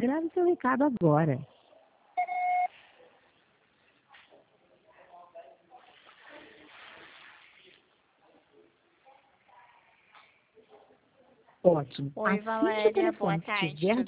Grave seu recado agora. Ótimo. Oi, Assim que o Valéria, boa telefone tarde, estiver